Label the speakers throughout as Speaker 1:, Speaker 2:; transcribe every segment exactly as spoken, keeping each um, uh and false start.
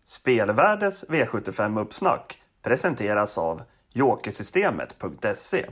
Speaker 1: Spelvärldens V sjuttiofem-uppsnack presenteras av jokersystemet punkt se.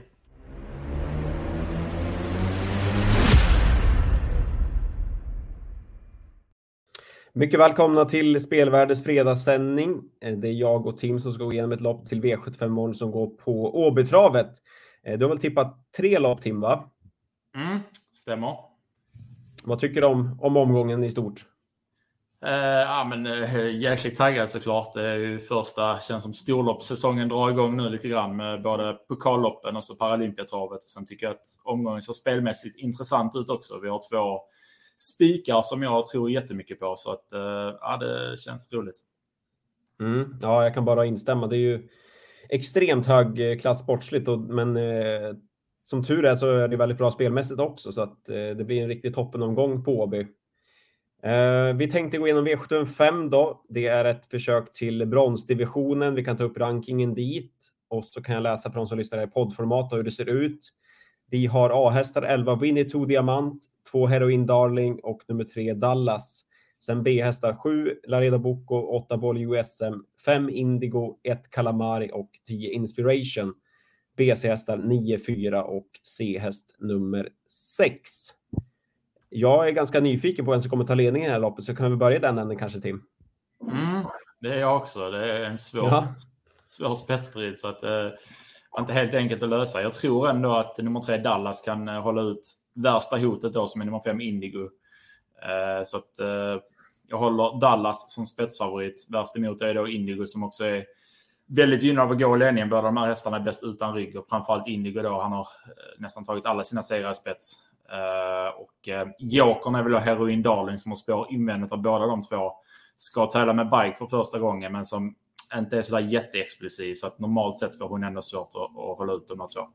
Speaker 2: Mycket välkomna till Spelvärldens fredagssändning. Det är jag och Tim som ska gå igenom ett lopp till V sjuttiofem morgon som går på Åbytravet. Du har väl tippat tre lopp, Tim, va?
Speaker 3: Mm, stämmer.
Speaker 2: Vad tycker du om, om omgången i stort?
Speaker 3: Uh, ja, men uh, jäkligt taggad såklart. Det är ju första, känns som storloppssäsongen drar igång nu lite grann med både pokalloppen och så Paralympiatravet. Och sen tycker jag att omgången ser spelmässigt intressant ut också. Vi har två spikar som jag tror jättemycket på, så att uh, ja, det känns roligt.
Speaker 2: Mm, ja, jag kan bara instämma. Det är ju extremt hög klass sportsligt, och, men eh, som tur är så är det väldigt bra spelmässigt också, så att eh, det blir en riktigt toppenomgång på Åby. Uh, vi tänkte gå igenom V sjuttiofem då. Det är ett försök till bronsdivisionen. Vi kan ta upp rankingen dit. Och så kan jag läsa för de som lyssnar i poddformat hur det ser ut. Vi har A-hästar elva Winnie Two Diamant, två Heroin Darling och nummer tre Dallas. Sen B-hästar sju Laredo Bocco, åtta Bolly U S M, fem Indigo, ett Calamari och tio Inspiration. B C-hästar nio, fyra och C-häst nummer sex. Jag är ganska nyfiken på vem som kommer ta ledningen i det här loppet, så kan vi börja den änden kanske, Tim?
Speaker 3: Mm, det är jag också. Det är en svår, ja. svår spetsstrid, så att det är inte helt enkelt att lösa. Jag tror ändå att nummer tre Dallas kan hålla ut värsta hotet då, som är nummer fem Indigo. Så att jag håller Dallas som spetsfavorit. Värst emot är då Indigo, som också är väldigt gynnad av att gå i ledningen. Båda de här hästarna är bäst utan rygg, och framförallt Indigo då. Han har nästan tagit alla sina segrar i spets. Uh, och uh, Jokern är väl då Heroin Darling som har spår invändigt av båda de två. Ska tävla med bike för första gången, men som inte är sådär jätteexplosiv, så att normalt sett får hon ändå svårt att, att hålla ut de här två.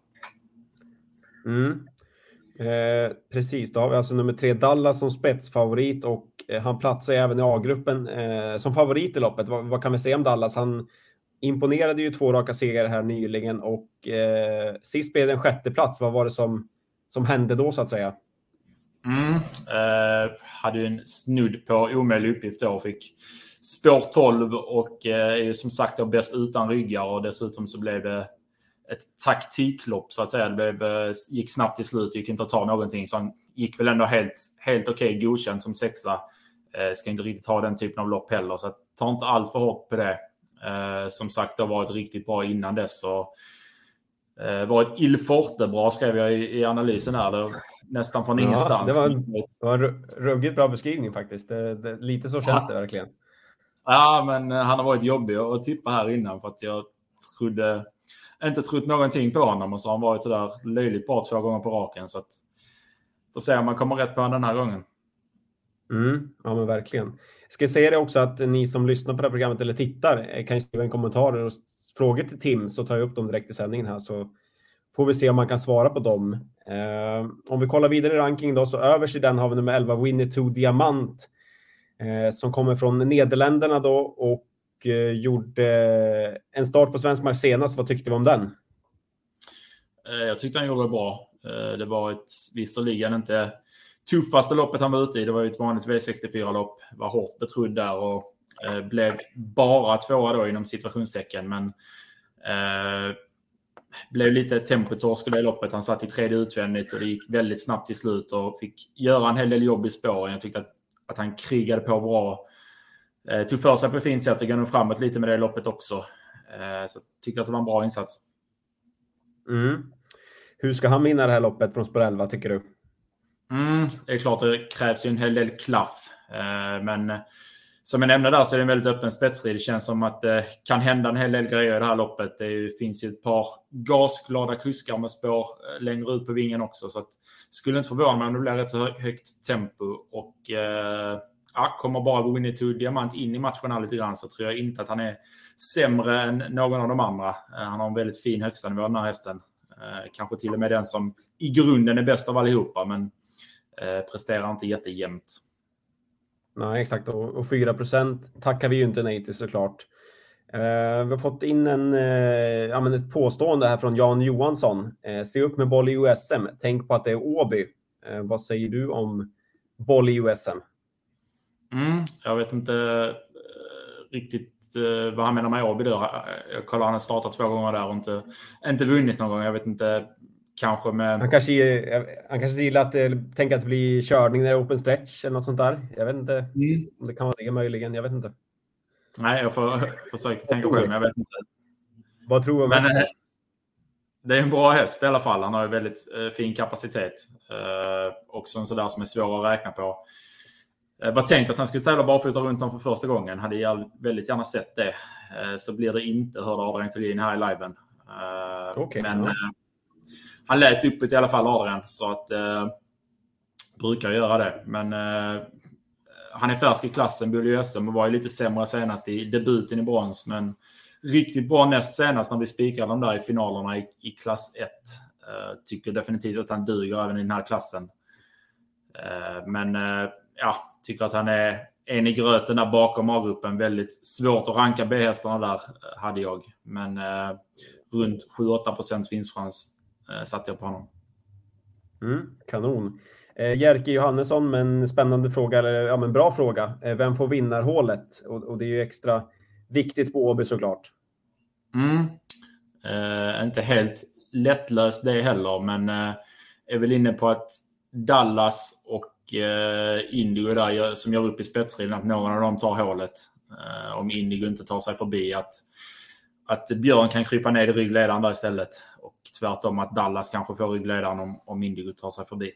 Speaker 2: Mm. Eh, precis, då har vi alltså nummer tre Dallas som spetsfavorit, och eh, han platsar även i A-gruppen eh, som favorit i loppet. Vad, vad kan vi säga om Dallas? Han imponerade ju två raka segrar här nyligen, och eh, sist blev det en sjätte plats. Vad var det som som hände då, så att säga?
Speaker 3: Mm, eh, hade ju en snudd på omöjlig uppgift då. Fick spår tolv och eh, är ju som sagt då bäst utan ryggar, och dessutom så blev det ett taktiklopp, så att säga. Det blev, gick snabbt till slut, gick inte att ta någonting, så han gick väl ändå helt, helt okej okay, godkänt som sexa. Eh, ska inte riktigt ha den typen av lopp heller, så att, ta inte allt för hårt på det. Eh, som sagt, det har varit riktigt bra innan dess, så Eh, var ett Il Forte bra, skrev jag i, i analysen här. Det nästan från ingenstans.
Speaker 2: Ja, det var, det var en ruggigt bra beskrivning faktiskt. Det, det, lite så känns det verkligen.
Speaker 3: Ja, men han har varit jobbig att tippa här innan, för att jag trodde inte trott någonting på honom, och så har han varit sådär löjligt bra två gånger på raken, så att får se om man kommer rätt på honom den här gången.
Speaker 2: Mm, ja, men verkligen. Ska jag säga det också, att ni som lyssnar på det här programmet eller tittar kan skriva en kommentar och frågor till Tim, så tar jag upp dem direkt i sändningen här, så får vi se om man kan svara på dem. Eh, om vi kollar vidare i rankingen då, så överst i den har vi nummer elva Winnie Two Diamant eh, som kommer från Nederländerna då, och eh, gjorde en start på svensk mark senast. Vad tyckte du om den?
Speaker 3: Eh, jag tyckte han gjorde bra. Eh, det var ett visserligen inte tuffaste loppet han var ute i. Det var ju ett vanligt V sextiofyra-lopp. Var hårt betrodd där och Eh, blev bara tvåa då inom situationstecken, men eh, blev lite tempotorsk i det loppet. Han satt i tredje utvändigt, och det gick väldigt snabbt till slut, och fick göra en hel del jobb i spåren. Jag tyckte att, att han krigade på bra. Eh, tog för sig på fint sätt och går framåt lite med det loppet också. Eh, så jag tyckte att det var en bra insats.
Speaker 2: Mm. Hur ska han vinna det här loppet från spår elva, tycker du?
Speaker 3: Mm, det är klart det krävs ju en hel del klaff, eh, men som jag nämnde där så är det en väldigt öppen spetsstrid. Det känns som att det kan hända en hel del grejer i det här loppet. Det finns ju ett par gasglada kuskar med spår längre ut på vingen också. Så att, skulle inte förvåna mig om det blir rätt så högt tempo. Och eh, ja, kommer bara Winnie Two Diamant in i matchen lite grann, så tror jag inte att han är sämre än någon av de andra. Eh, han har en väldigt fin högsta nivå, den här hästen. Eh, kanske till och med den som i grunden är bäst av allihopa, men eh, presterar inte jättejämnt.
Speaker 2: Nej, exakt. Och, och fyra procent tackar vi ju inte nej till, såklart. Eh, vi har fått in en, eh, ja, men ett påstående här från Jan Johansson. Eh, se upp med Bolly U S M. Tänk på att det är Åby. Eh, vad säger du om Bolly U S M?
Speaker 3: Mm, jag vet inte riktigt uh, vad han menar med Åby där. Jag kollar, han har startat två gånger där och inte, inte vunnit någon gång. Jag vet inte, kanske med...
Speaker 2: Han kanske, han kanske gillar att tänka att det blir körning när det är open stretch eller något sånt där. Jag vet inte mm. om det kan vara det möjligen. Jag vet inte.
Speaker 3: Nej, jag får försöka tänka själv, men jag vet inte.
Speaker 2: Vad tror du om
Speaker 3: men, äh, det är en bra häst i alla fall. Han har ju väldigt äh, fin kapacitet. Äh, också en sådär som är svår att räkna på. Äh, var tänkt att han skulle tävla barfota runt om för första gången. Hade jag väldigt gärna sett det. Äh, så blir det inte, hörde Adrian Collin här i liven. Äh,
Speaker 2: okay,
Speaker 3: men
Speaker 2: ja.
Speaker 3: äh, han lät uppåt i alla fall, Adrian. Så att äh, brukar göra det. Men äh, han är färsk i klassen, Bully S M, och var ju lite sämre senast i debuten i brons. Men riktigt bra näst senast när vi spikade dem där i finalerna i, i klass ett. Uh, tycker definitivt att han duger även i den här klassen. Uh, men uh, ja, tycker att han är en i gröten där bakom A-gruppen. Väldigt svårt att ranka B-hästarna där, uh, hade jag. Men uh, runt sju åtta procent vinstchans uh, satte jag på honom.
Speaker 2: Mm, kanon. Eh, Jerker Johannesson, men spännande fråga, eller ja, men bra fråga. Eh, vem får vinnarhålet? Och, och det är ju extra viktigt på Åby såklart.
Speaker 3: Mm. Eh, inte helt lättlöst det heller, men eh, är väl inne på att Dallas och eh, Indigo där gör, som gör upp i spetsstriden, att någon av dem tar hålet. Eh, om Indigo inte tar sig förbi, att, att Björn kan krypa ner i ryggledaren där istället. Och tvärtom att Dallas kanske får ryggledaren om, om Indigo tar sig förbi.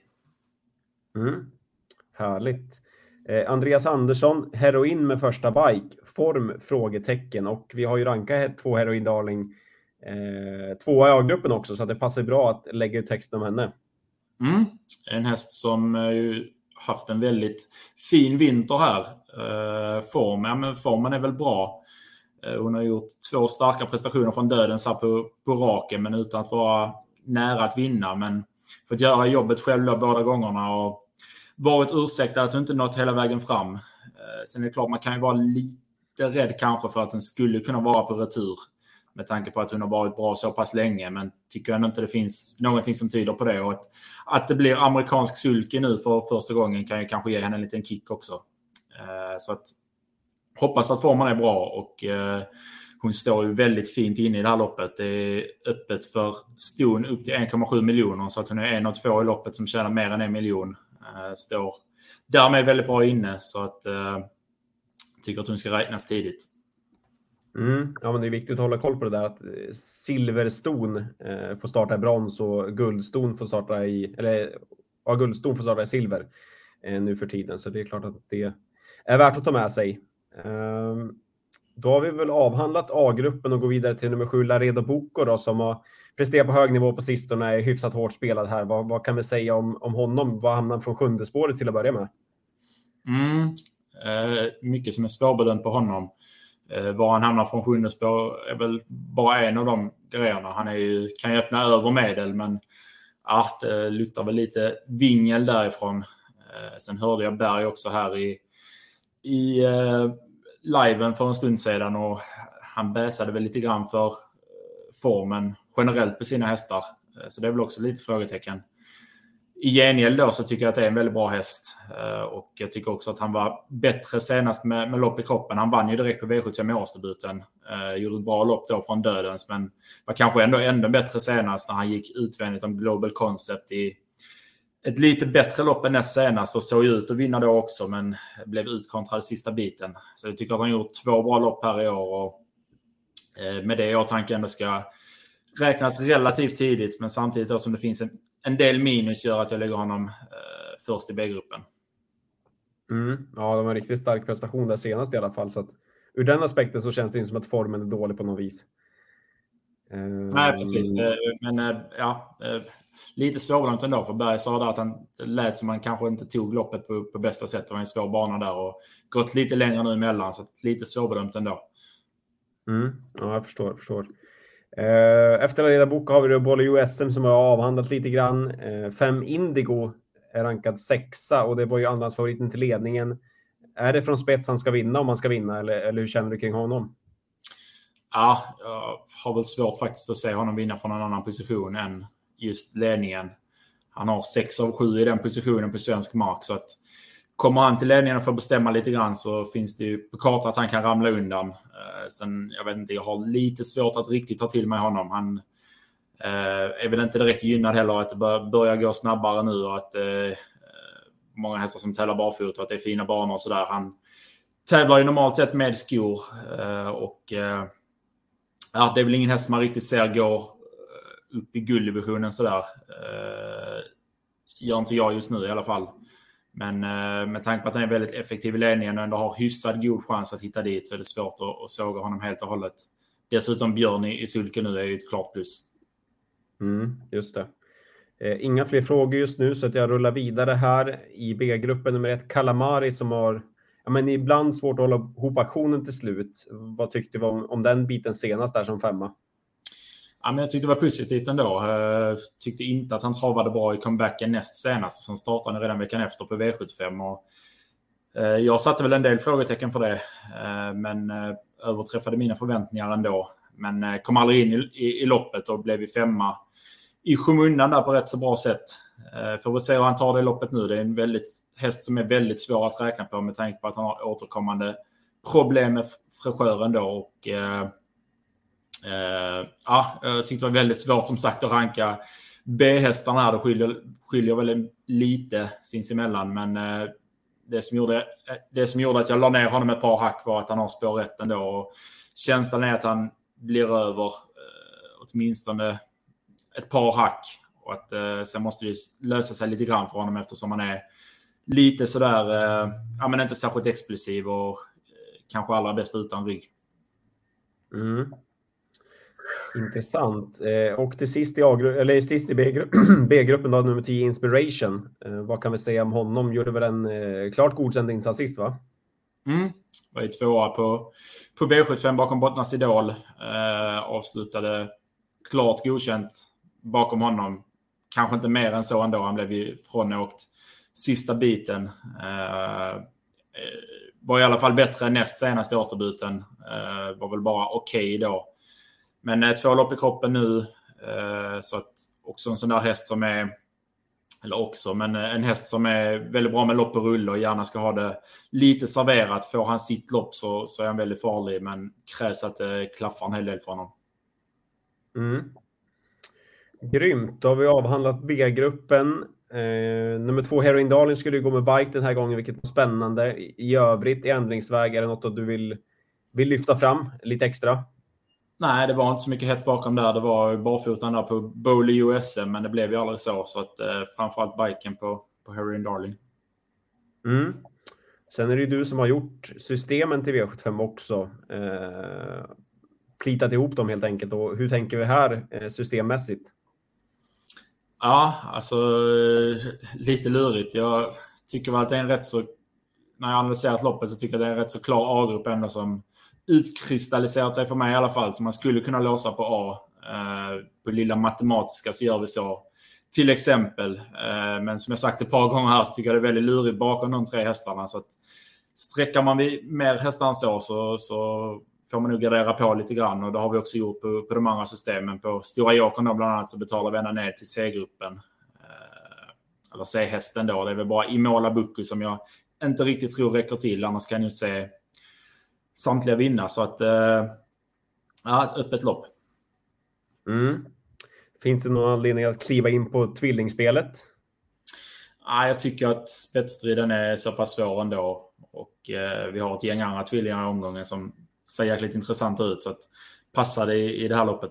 Speaker 2: Mm. Härligt. Eh, Andreas Andersson, heroin med första bike, form, frågetecken, och vi har ju rankat två heroin darling eh, tvåa i A-gruppen också, så att det passar bra att lägga ut texten om henne.
Speaker 3: Mm. En häst som eh, ju haft en väldigt fin vinter här. Eh, form, ja, men formen är väl bra. Eh, hon har gjort två starka prestationer från döden så på, på raken, men utan att vara nära att vinna, men fått göra jobbet själv då, båda gångerna, och varit ursäktad att hon inte nått hela vägen fram. Eh, sen är det klart, man kan ju vara lite rädd kanske för att den skulle kunna vara på retur med tanke på att hon har varit bra så pass länge, men tycker jag inte det finns någonting som tyder på det, och att, att det blir amerikansk sulky nu för första gången kan ju kanske ge henne en liten kick också. Eh, så att hoppas att formen är bra, och eh, hon står ju väldigt fint inne i det här loppet. Det är öppet för ston upp till en komma sju miljoner, så att hon är en och två i loppet som tjänar mer än en miljon. Uh, står därmed väldigt bra inne, så att uh, tycker att hon ska räknas tidigt.
Speaker 2: Mm, ja, men det är viktigt att hålla koll på det där, att silverston eh, får starta i brons och guldston får starta i, eller ja, guldston får starta i silver eh, nu för tiden, så det är klart att det är värt att ta med sig. Um, Då har vi väl avhandlat A-gruppen och går vidare till nummer sju, Laredo Boko då, som har presterat på hög nivå på sistone, är hyfsat hårt spelad här. Vad, vad kan vi säga om, om honom? Vad hamnar han från sjunde spåret till att börja med?
Speaker 3: Mm, eh, mycket som är svårbedömt på honom. Eh, var han hamnar från sjunde spår är väl bara en av de grejerna. Han är ju, kan ju öppna över medel, men ja, det luktar väl lite vingel därifrån. Eh, sen hörde jag Berg också här i, i eh, liven för en stund sedan, och han bäsade väl lite grann för formen generellt på sina hästar. Så det är väl också lite frågetecken. I gengäld då så tycker jag att det är en väldigt bra häst. Och jag tycker också att han var bättre senast med, med lopp i kroppen. Han vann ju direkt på V sjuttiofem i årsdebuten. Gjorde ett bra lopp då från dödens, men var kanske ändå ännu bättre senast när han gick utvändigt om Global Concept i ett lite bättre lopp än näst senast, och såg ut att vinna då också, men blev utkontrad sista biten. Så jag tycker att han gjort två bra lopp här i år, och med det jag tänker ändå ska räknas relativt tidigt, men samtidigt då som det finns en, en del minus gör att jag lägger honom eh, först i B-gruppen.
Speaker 2: Mm, ja, det var en riktigt stark prestation där senast i alla fall, så att ur den aspekten så känns det inte som att formen är dålig på något vis.
Speaker 3: Um... Nej, precis. Men ja, lite svårbedömt ändå, för Berg sa där att han lät som han kanske inte tog loppet på, på bästa sätt. Det var en svår bana där och gått lite längre nu emellan, så lite svårbedömt ändå.
Speaker 2: Mm, ja, jag förstår, jag förstår. Efter Laredo Boko har vi då Bolly U S M som har avhandlat lite grann. Fem Indigo är rankad sexa, och det var ju andrahandsfavoriten till ledningen. Är det från spets han ska vinna om man ska vinna, eller, eller hur känner du kring honom?
Speaker 3: Ja, jag har väl svårt faktiskt att se honom vinna från en annan position än just ledningen. Han har sex av sju i den positionen på svensk mark, så att kommer han till ledningen och får bestämma lite grann så finns det ju på kartan att han kan ramla undan. Sen, jag vet inte, jag har lite svårt att riktigt ta till mig honom. Han eh, är väl inte direkt gynnad heller att det börjar gå snabbare nu och att eh, många hästar som tävlar barfot och att det är fina banor och sådär. Han tävlar ju normalt sett med skor eh, och eh, ja, det är väl ingen häst som man riktigt ser går upp i gulddivisionen sådär. Eh, gör inte jag just nu i alla fall. Men eh, med tanke på att han är väldigt effektiv i ledningen och ändå har hyfsad god chans att hitta dit så är det svårt att, att såga honom helt och hållet. Dessutom Björn i, i sulken nu är ju ett klart plus.
Speaker 2: Mm, just det. Eh, inga fler frågor just nu så att jag rullar vidare här i B-gruppen nummer ett. Kalamari som har ja, men ibland svårt att hålla ihop aktionen till slut. Vad tyckte du om, om den biten senast där som femma?
Speaker 3: Ja, men jag tyckte det var positivt ändå. Jag tyckte inte att han travade bra i comebacken näst senast som startade redan veckan efter på V sjuttiofem. Och jag satte väl en del frågetecken för det, men överträffade mina förväntningar ändå. Men kom aldrig in i, i, i loppet och blev i femma i skymundan där på rätt så bra sätt. Får vi se hur han tar det i loppet nu. Det är en väldigt, häst som är väldigt svår att räkna på med tanke på att han har återkommande problem med fräschören då. Och Uh, ja, jag tyckte det var väldigt svårt som sagt att ranka B-hästarna här. Det skiljer, skiljer väldigt lite sinsemellan. Men uh, det, som gjorde, det som gjorde att jag la ner honom ett par hack var att han har spår rätt ändå. Och känslan är att han blir över uh, åtminstone ett par hack. Och att uh, sen måste det lösa sig lite grann för honom eftersom han är lite sådär, uh, ja men inte särskilt explosiv och uh, kanske allra bäst utan rygg.
Speaker 2: Mm. Intressant. Eh, och till sist i, A-gru- eller sist i B-gruppen då, nummer tio Inspiration. Eh, vad kan vi säga om honom? Gjorde väl en eh, klart godkänd insats sist, va?
Speaker 3: Mm. Var ju tvåa på, på V sjuttiofem bakom Bottnas Idol. Eh, avslutade klart godkänt bakom honom. Kanske inte mer än så ändå. Han blev ju frånåkt sista biten. Eh, var i alla fall bättre än näst senaste årsdebuten. Eh, var väl bara okej okay då. Men eh, två lopp i kroppen nu. Eh, så att också en sån där häst som är, eller också, men en häst som är väldigt bra med lopp och rull och gärna ska ha det lite serverat. Får han sitt lopp så, så är han väldigt farlig, men krävs att det klaffar en hel del för honom.
Speaker 2: Mm. Grymt, då har vi avhandlat B-gruppen. Eh, nummer två, Heroin Darling, skulle ju gå med bike den här gången, vilket var spännande. I, i övrigt, i ändringsväg, är det något du vill, vill lyfta fram lite extra?
Speaker 3: Nej, det var inte så mycket hett bakom där. Det var barfotan där på Bowley U S M, men det blev ju aldrig så. Så att eh, framförallt biken på, på Heroin Darling.
Speaker 2: Mm. Sen är det ju du som har gjort systemen till V sjuttiofem också. Eh, plitat ihop dem helt enkelt. Och hur tänker vi här eh, systemmässigt?
Speaker 3: Ja, alltså lite lurigt. Jag tycker väl att det är en rätt så... När jag analyserat loppet så tycker jag det är en rätt så klar A-grupp ändå som utkristalliserat sig för mig i alla fall. Så man skulle kunna låsa på A. Eh, på lilla matematiska så gör vi så. Till exempel. Eh, men som jag sagt ett par gånger här så tycker jag det är väldigt lurigt bakom de tre hästarna. Så att sträcker man vid mer hästar än så, så så får man nog gardera på lite grann. Och det har vi också gjort på, på de andra systemen. På Stora Jokern då bland annat så betalar vi ända ner till C-gruppen. Eh, eller C-hästen då. Det är väl bara Imola Bucco som jag inte riktigt tror räcker till. Annars kan ju se samtliga vinna. Så att eh, ja, ett öppet lopp.
Speaker 2: Mm. Finns det någon anledning att kliva in på tvillingspelet?
Speaker 3: Ja, jag tycker att spetsstriden är så pass svår ändå. Och eh, vi har ett gäng andra tvillingar i omgången som ser jäkligt intressant ut. Så att passa det i, i det här loppet.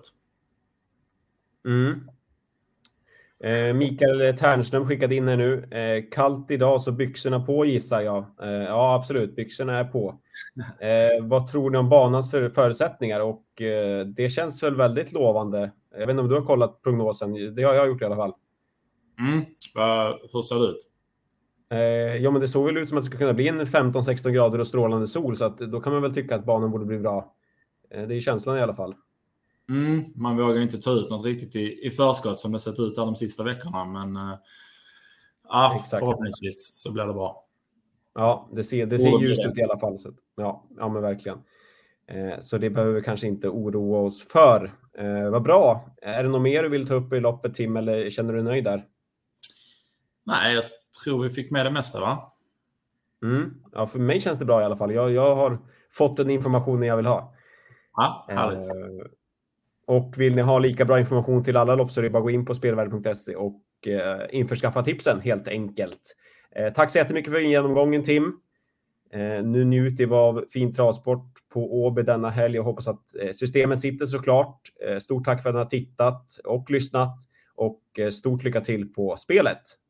Speaker 2: Mm. Eh, Mikael Ternström skickade in här nu. Eh, kallt idag så byxorna på gissar jag. Eh, ja, absolut. Byxorna är på. Eh, vad tror ni om banans för, förutsättningar? Och eh, det känns väl väldigt lovande. Jag vet inte om du har kollat prognosen. Det har jag gjort i alla fall.
Speaker 3: Mm. Va, hur ser det ut?
Speaker 2: Eh, ja, men det såg väl ut som att det skulle kunna bli en femton sexton grader och strålande sol. Så att, då kan man väl tycka att banan borde bli bra. Eh, det är känslan i alla fall.
Speaker 3: Mm, man vågar ju inte ta ut något riktigt i, i förskott som det sett ut de sista veckorna. Men äh, ja, förhoppningsvis så blir det bra.
Speaker 2: Ja, det ser, det ser ljust ut i alla fall. Så, ja, ja, men verkligen. Eh, så det behöver vi kanske inte oroa oss för. Eh, vad bra. Är det något mer du vill ta upp i loppet, Tim, eller känner du dig nöjd där?
Speaker 3: Nej, jag tror vi fick med det mesta, va?
Speaker 2: Mm. Ja, för mig känns det bra i alla fall. Jag, jag har fått den informationen jag vill ha.
Speaker 3: Ja, härligt.
Speaker 2: Eh, och vill ni ha lika bra information till alla lopp så är det bara att gå in på spelvärde punkt se och eh, införskaffa tipsen helt enkelt. Eh, tack så jättemycket för genomgången, Tim. Eh, nu njuter vi av fin travsport på Åby denna helg. Jag hoppas att eh, systemen sitter såklart. Eh, stort tack för att ni har tittat och lyssnat och eh, stort lycka till på spelet.